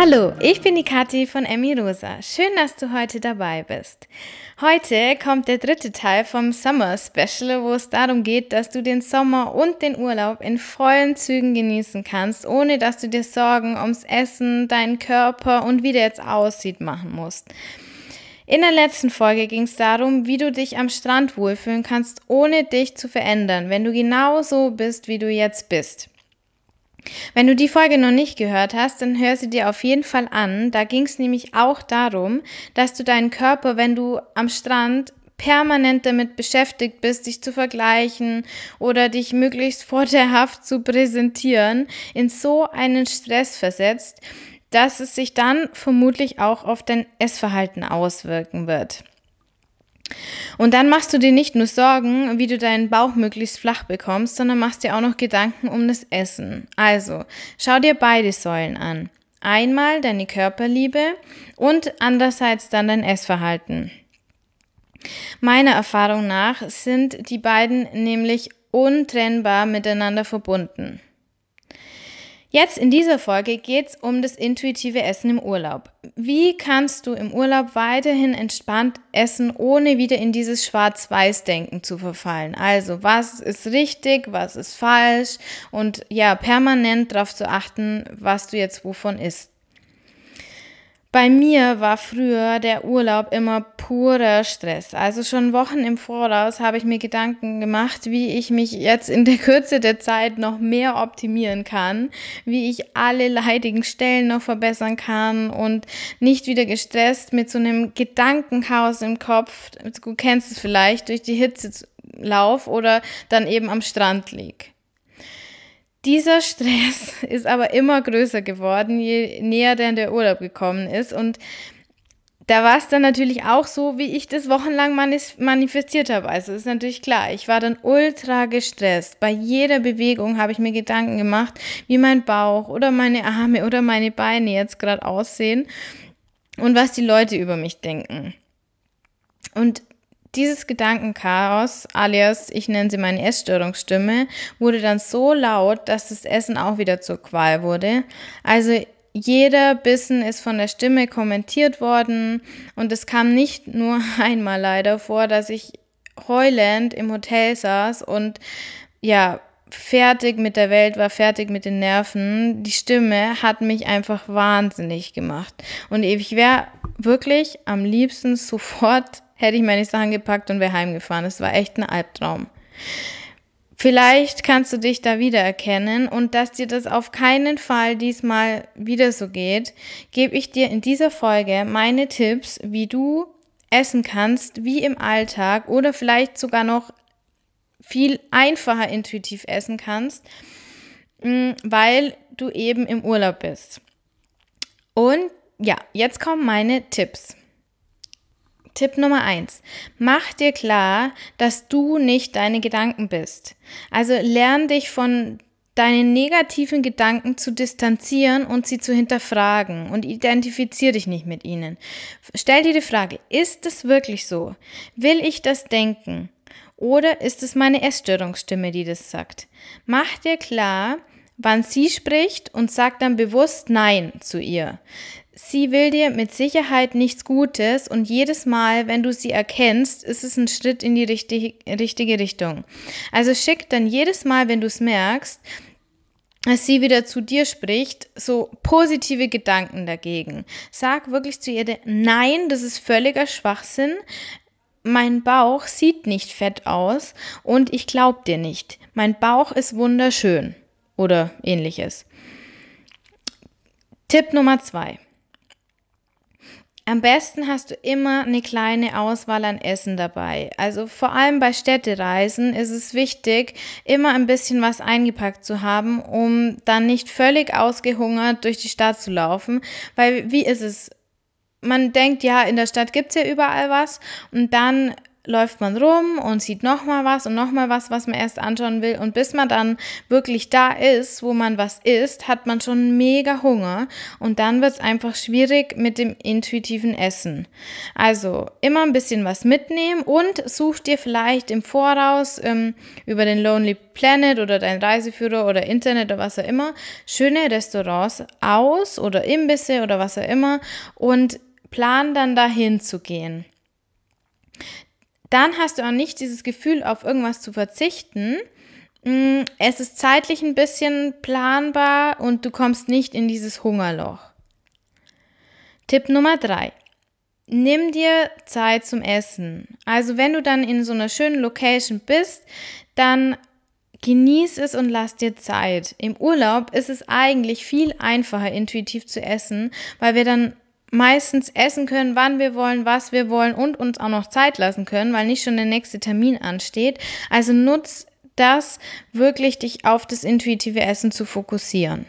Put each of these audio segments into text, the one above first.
Hallo, ich bin die Kathi von Emmy Rosa. Schön, dass du heute dabei bist. Heute kommt der dritte Teil vom Summer Special, wo es darum geht, dass du den Sommer und den Urlaub in vollen Zügen genießen kannst, ohne dass du dir Sorgen ums Essen, deinen Körper und wie der jetzt aussieht machen musst. In der letzten Folge ging es darum, wie du dich am Strand wohlfühlen kannst, ohne dich zu verändern, wenn du genau so bist, wie du jetzt bist. Wenn du die Folge noch nicht gehört hast, dann hör sie dir auf jeden Fall an. Da ging es nämlich auch darum, dass du deinen Körper, wenn du am Strand permanent damit beschäftigt bist, dich zu vergleichen oder dich möglichst vorteilhaft zu präsentieren, in so einen Stress versetzt, dass es sich dann vermutlich auch auf dein Essverhalten auswirken wird. Und dann machst du dir nicht nur Sorgen, wie du deinen Bauch möglichst flach bekommst, sondern machst dir auch noch Gedanken um das Essen. Also, schau dir beide Säulen an. Einmal deine Körperliebe und andererseits dann dein Essverhalten. Meiner Erfahrung nach sind die beiden nämlich untrennbar miteinander verbunden. Jetzt in dieser Folge geht es um das intuitive Essen im Urlaub. Wie kannst du im Urlaub weiterhin entspannt essen, ohne wieder in dieses Schwarz-Weiß-Denken zu verfallen? Also, was ist richtig, was ist falsch und ja, permanent darauf zu achten, was du jetzt wovon isst. Bei mir war früher der Urlaub immer purer Stress. Also schon Wochen im Voraus habe ich mir Gedanken gemacht, wie ich mich jetzt in der Kürze der Zeit noch mehr optimieren kann, wie ich alle leidigen Stellen noch verbessern kann und nicht wieder gestresst mit so einem Gedankenchaos im Kopf, du kennst es vielleicht, durch die Hitze lauf oder dann eben am Strand lieg. Dieser Stress ist aber immer größer geworden, je näher der Urlaub gekommen ist. Und da war es dann natürlich auch so, wie ich das wochenlang manifestiert habe. Also ist natürlich klar, ich war dann ultra gestresst. Bei jeder Bewegung habe ich mir Gedanken gemacht, wie mein Bauch oder meine Arme oder meine Beine jetzt gerade aussehen und was die Leute über mich denken. Und dieses Gedankenchaos, alias ich nenne sie meine Essstörungsstimme, wurde dann so laut, dass das Essen auch wieder zur Qual wurde. Also jeder Bissen ist von der Stimme kommentiert worden und es kam nicht nur einmal leider vor, dass ich heulend im Hotel saß und ja, fertig mit der Welt war, fertig mit den Nerven. Die Stimme hat mich einfach wahnsinnig gemacht. Und ich wäre wirklich am liebsten sofort, hätte ich meine Sachen gepackt und wäre heimgefahren. Es war echt ein Albtraum. Vielleicht kannst du dich da wiedererkennen und dass dir das auf keinen Fall diesmal wieder so geht, gebe ich dir in dieser Folge meine Tipps, wie du essen kannst, wie im Alltag oder vielleicht sogar noch viel einfacher intuitiv essen kannst, weil du eben im Urlaub bist. Und ja, jetzt kommen meine Tipps. Tipp Nummer 1. Mach dir klar, dass du nicht deine Gedanken bist. Also lern dich von deinen negativen Gedanken zu distanzieren und sie zu hinterfragen und identifiziere dich nicht mit ihnen. Stell dir die Frage, ist es wirklich so? Will ich das denken? Oder ist es meine Essstörungsstimme, die das sagt? Mach dir klar, wann sie spricht und sag dann bewusst Nein zu ihr. Sie will dir mit Sicherheit nichts Gutes und jedes Mal, wenn du sie erkennst, ist es ein Schritt in die richtige Richtung. Also schick dann jedes Mal, wenn du es merkst, dass sie wieder zu dir spricht, so positive Gedanken dagegen. Sag wirklich zu ihr, nein, das ist völliger Schwachsinn. Mein Bauch sieht nicht fett aus und ich glaub dir nicht. Mein Bauch ist wunderschön oder ähnliches. Tipp Nummer 2. Am besten hast du immer eine kleine Auswahl an Essen dabei. Also vor allem bei Städtereisen ist es wichtig, immer ein bisschen was eingepackt zu haben, um dann nicht völlig ausgehungert durch die Stadt zu laufen. Weil wie ist es? Man denkt, ja, in der Stadt gibt's ja überall was und dann läuft man rum und sieht nochmal was und nochmal was man erst anschauen will. Und bis man dann wirklich da ist, wo man was isst, hat man schon mega Hunger. Und dann wird es einfach schwierig mit dem intuitiven Essen. Also immer ein bisschen was mitnehmen und such dir vielleicht im Voraus über den Lonely Planet oder dein Reiseführer oder Internet oder was auch immer schöne Restaurants aus oder Imbisse oder was auch immer und plan dann dahin zu gehen. Dann hast du auch nicht dieses Gefühl, auf irgendwas zu verzichten. Es ist zeitlich ein bisschen planbar und du kommst nicht in dieses Hungerloch. Tipp Nummer 3. Nimm dir Zeit zum Essen. Also wenn du dann in so einer schönen Location bist, dann genieß es und lass dir Zeit. Im Urlaub ist es eigentlich viel einfacher, intuitiv zu essen, weil wir dann meistens essen können, wann wir wollen, was wir wollen und uns auch noch Zeit lassen können, weil nicht schon der nächste Termin ansteht. Also nutz das, wirklich dich auf das intuitive Essen zu fokussieren.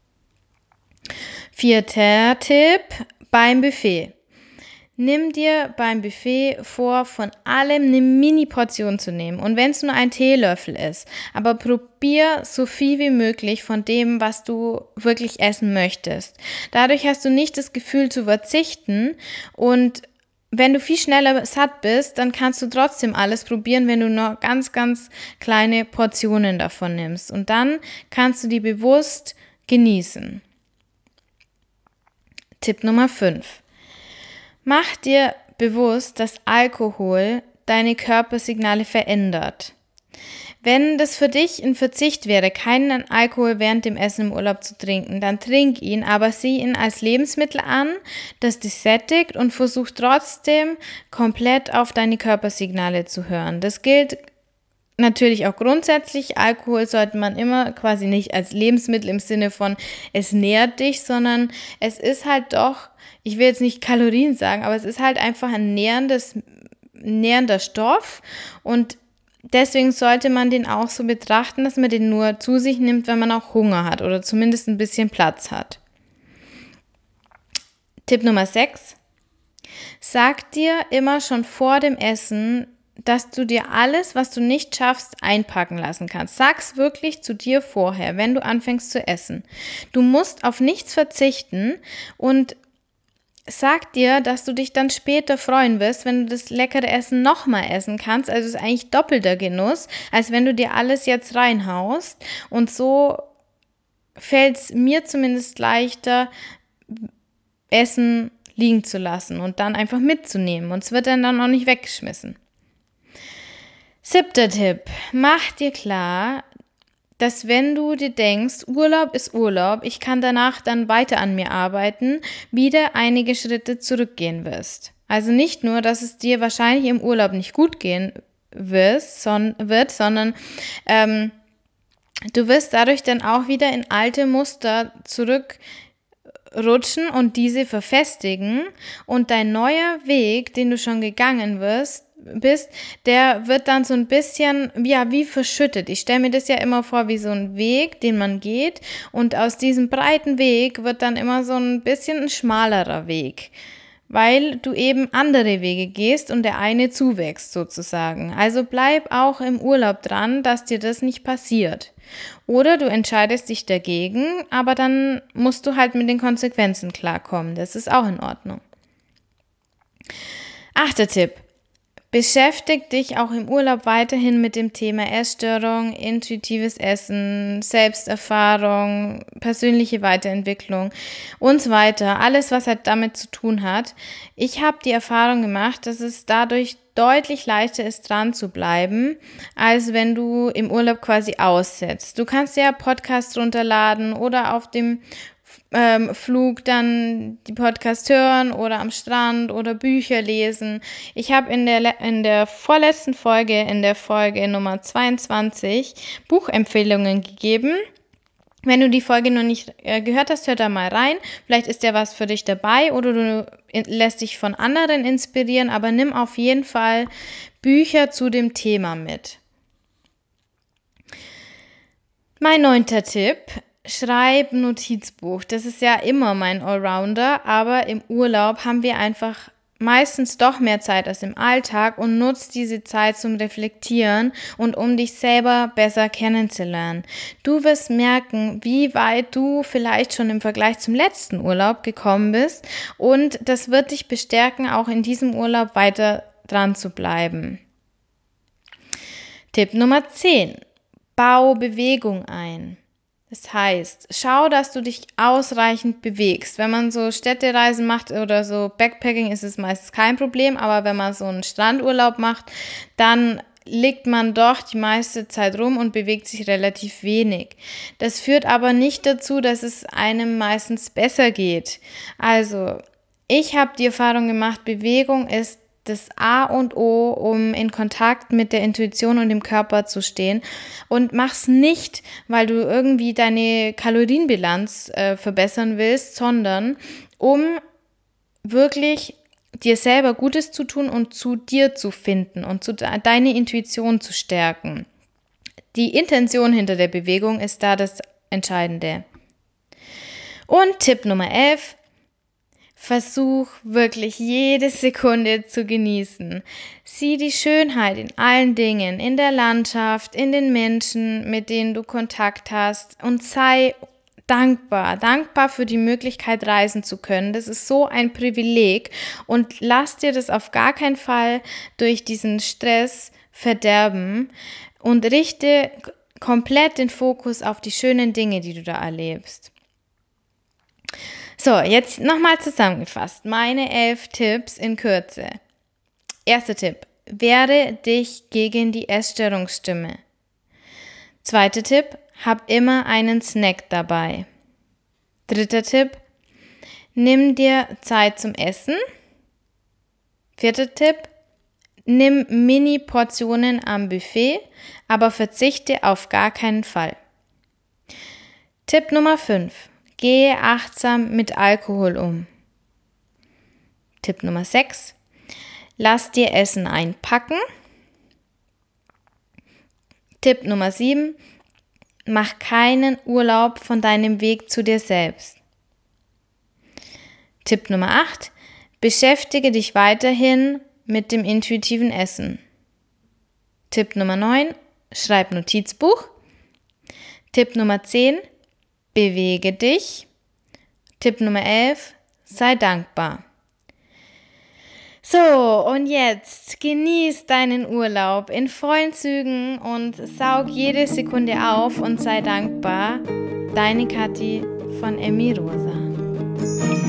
4. Tipp, beim Buffet. Nimm dir beim Buffet vor, von allem eine Mini-Portion zu nehmen. Und wenn es nur ein Teelöffel ist, aber probier so viel wie möglich von dem, was du wirklich essen möchtest. Dadurch hast du nicht das Gefühl zu verzichten und wenn du viel schneller satt bist, dann kannst du trotzdem alles probieren, wenn du nur ganz, ganz kleine Portionen davon nimmst. Und dann kannst du die bewusst genießen. Tipp Nummer 5. Mach dir bewusst, dass Alkohol deine Körpersignale verändert. Wenn das für dich ein Verzicht wäre, keinen Alkohol während dem Essen im Urlaub zu trinken, dann trink ihn, aber sieh ihn als Lebensmittel an, das dich sättigt und versuch trotzdem komplett auf deine Körpersignale zu hören. Das gilt natürlich auch grundsätzlich. Alkohol sollte man immer quasi nicht als Lebensmittel im Sinne von es nährt dich, sondern es ist halt doch, ich will jetzt nicht Kalorien sagen, aber es ist halt einfach ein nährender Stoff und deswegen sollte man den auch so betrachten, dass man den nur zu sich nimmt, wenn man auch Hunger hat oder zumindest ein bisschen Platz hat. Tipp Nummer 6. Sag dir immer schon vor dem Essen, dass du dir alles, was du nicht schaffst, einpacken lassen kannst. Sag's wirklich zu dir vorher, wenn du anfängst zu essen. Du musst auf nichts verzichten und sag dir, dass du dich dann später freuen wirst, wenn du das leckere Essen nochmal essen kannst. Also es ist eigentlich doppelter Genuss, als wenn du dir alles jetzt reinhaust. Und so fällt es mir zumindest leichter, Essen liegen zu lassen und dann einfach mitzunehmen. Und es wird dann auch nicht weggeschmissen. 7. Tipp. Mach dir klar, dass wenn du dir denkst, Urlaub ist Urlaub, ich kann danach dann weiter an mir arbeiten, wieder einige Schritte zurückgehen wirst. Also nicht nur, dass es dir wahrscheinlich im Urlaub nicht gut gehen wird, sondern du wirst dadurch dann auch wieder in alte Muster zurückrutschen und diese verfestigen und dein neuer Weg, den du schon gegangen bist, der wird dann so ein bisschen, ja, wie verschüttet. Ich stelle mir das ja immer vor wie so ein Weg, den man geht und aus diesem breiten Weg wird dann immer so ein bisschen ein schmalerer Weg, weil du eben andere Wege gehst und der eine zuwächst sozusagen. Also bleib auch im Urlaub dran, dass dir das nicht passiert. Oder du entscheidest dich dagegen, aber dann musst du halt mit den Konsequenzen klarkommen. Das ist auch in Ordnung. 8. Tipp. Beschäftig dich auch im Urlaub weiterhin mit dem Thema Essstörung, intuitives Essen, Selbsterfahrung, persönliche Weiterentwicklung und so weiter. Alles, was halt damit zu tun hat. Ich habe die Erfahrung gemacht, dass es dadurch deutlich leichter ist, dran zu bleiben, als wenn du im Urlaub quasi aussetzt. Du kannst ja Podcasts runterladen oder auf dem Flug dann die Podcast hören oder am Strand oder Bücher lesen. Ich habe in der vorletzten Folge, in der Folge Nummer 22, Buchempfehlungen gegeben. Wenn du die Folge noch nicht gehört hast, hör da mal rein. Vielleicht ist ja was für dich dabei oder du lässt dich von anderen inspirieren, aber nimm auf jeden Fall Bücher zu dem Thema mit. Mein 9. Tipp. Schreib Notizbuch. Das ist ja immer mein Allrounder, aber im Urlaub haben wir einfach meistens doch mehr Zeit als im Alltag und nutzt diese Zeit zum Reflektieren und um dich selber besser kennenzulernen. Du wirst merken, wie weit du vielleicht schon im Vergleich zum letzten Urlaub gekommen bist und das wird dich bestärken, auch in diesem Urlaub weiter dran zu bleiben. Tipp Nummer 10. Bau Bewegung ein. Das heißt, schau, dass du dich ausreichend bewegst. Wenn man so Städtereisen macht oder so Backpacking, ist es meistens kein Problem, aber wenn man so einen Strandurlaub macht, dann liegt man doch die meiste Zeit rum und bewegt sich relativ wenig. Das führt aber nicht dazu, dass es einem meistens besser geht. Also, ich habe die Erfahrung gemacht, Bewegung ist das A und O, um in Kontakt mit der Intuition und dem Körper zu stehen. Und mach's nicht, weil du irgendwie deine Kalorienbilanz verbessern willst, sondern um wirklich dir selber Gutes zu tun und zu dir zu finden und deine Intuition zu stärken. Die Intention hinter der Bewegung ist da das Entscheidende. Und Tipp Nummer 11. Versuch wirklich jede Sekunde zu genießen. Sieh die Schönheit in allen Dingen, in der Landschaft, in den Menschen, mit denen du Kontakt hast und sei dankbar für die Möglichkeit, reisen zu können. Das ist so ein Privileg und lass dir das auf gar keinen Fall durch diesen Stress verderben und richte komplett den Fokus auf die schönen Dinge, die du da erlebst. So, jetzt nochmal zusammengefasst. Meine 11 Tipps in Kürze. Erster Tipp. Wehre dich gegen die Essstörungsstimme. Zweiter Tipp. Hab immer einen Snack dabei. Dritter Tipp. Nimm dir Zeit zum Essen. Vierter Tipp. Nimm Mini-Portionen am Buffet, aber verzichte auf gar keinen Fall. Tipp Nummer 5. Gehe achtsam mit Alkohol um. Tipp Nummer 6. Lass dir Essen einpacken. Tipp Nummer 7. Mach keinen Urlaub von deinem Weg zu dir selbst. Tipp Nummer 8. Beschäftige dich weiterhin mit dem intuitiven Essen. Tipp Nummer 9. Schreib Notizbuch. Tipp Nummer 10. Bewege dich. Tipp Nummer 11. Sei dankbar. So, und jetzt genieß deinen Urlaub in vollen Zügen und saug jede Sekunde auf und sei dankbar. Deine Kathi von Emmy Rosa.